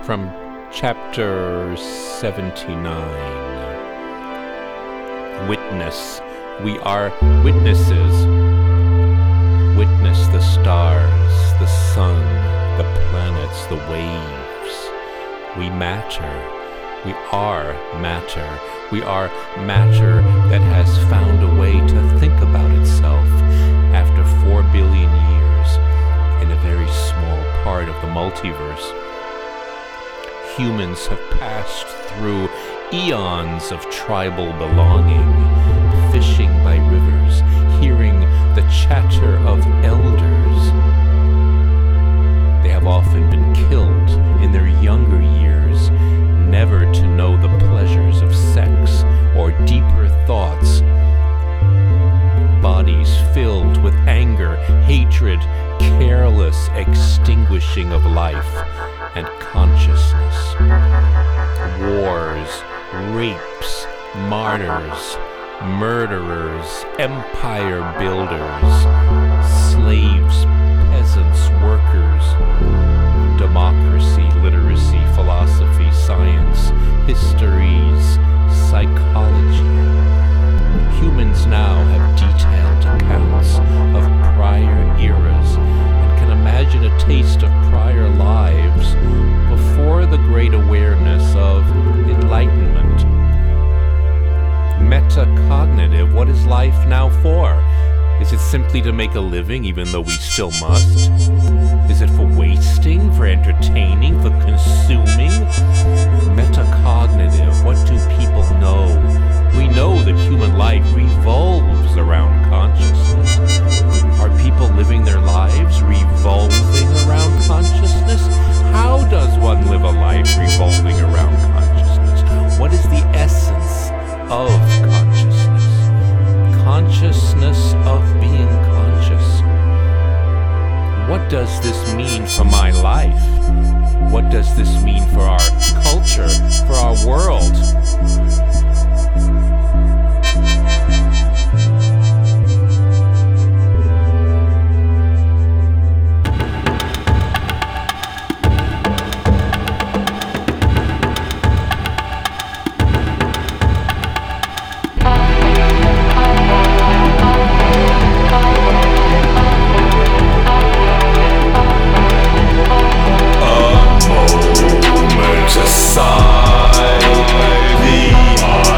from chapter 79. Witness. We are witnesses. Witness the stars, the sun, the planets, the waves. We matter. We are matter. We are matter that has found a way to think about itself after 4 billion years in a very small part of the multiverse. Humans have passed through eons of tribal belonging, fishing by rivers, hearing the chatter of elders. They have often been killed in their younger years, never to know the pleasures of sex or deeper thoughts. Bodies filled with anger, hatred, careless extinguishing of life and consciousness. Wars, rapes, martyrs, murderers, empire builders, slaves, peasants, workers, democracy, literacy, philosophy, science, histories, psychology. Humans now have detailed accounts of prior eras and can imagine a taste of prior lives before the great awareness of enlightenment. Metacognitive, what is life now for? Is it simply to make a living even though we still must? Is it for wasting, for entertaining, for consuming? Metacognitive, what do people know? We know that human life revolves around consciousness. Are people living their lives revolving around consciousness? How does one live a life revolving around consciousness? What is the essence of consciousness? Consciousness of being conscious. What does this mean for my life? What does this mean for our culture, for our world? Aside, the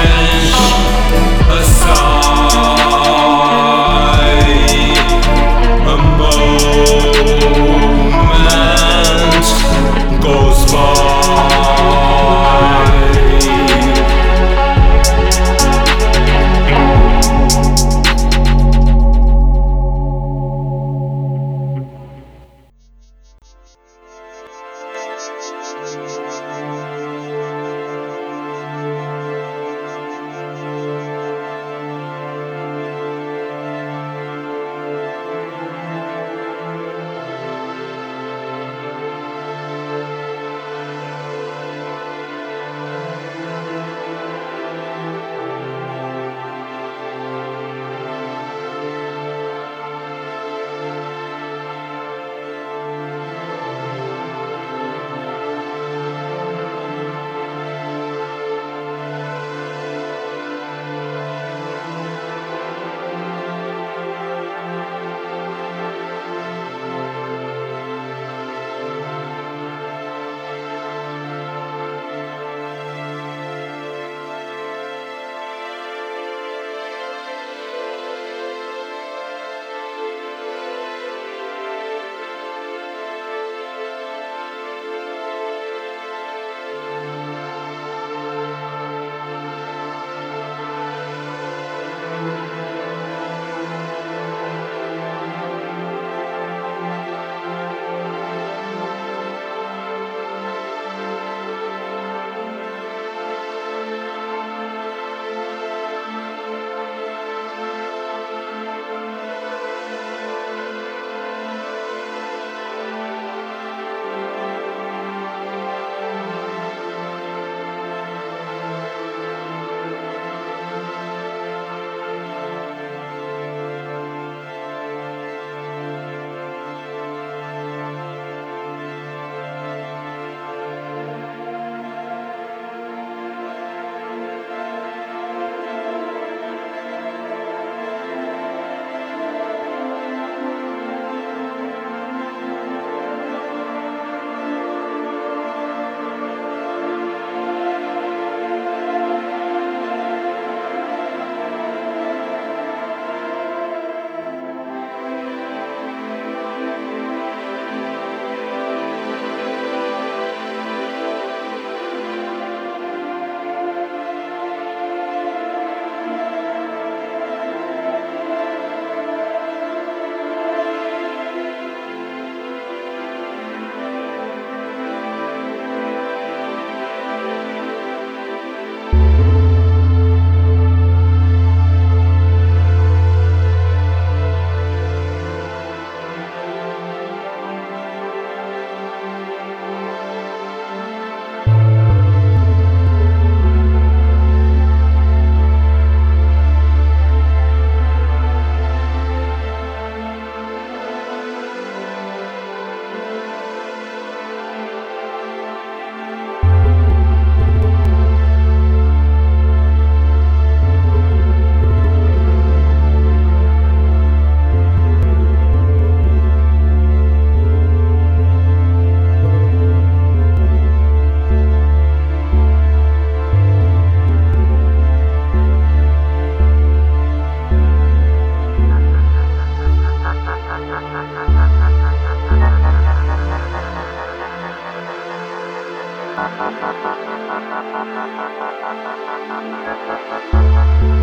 Thank you.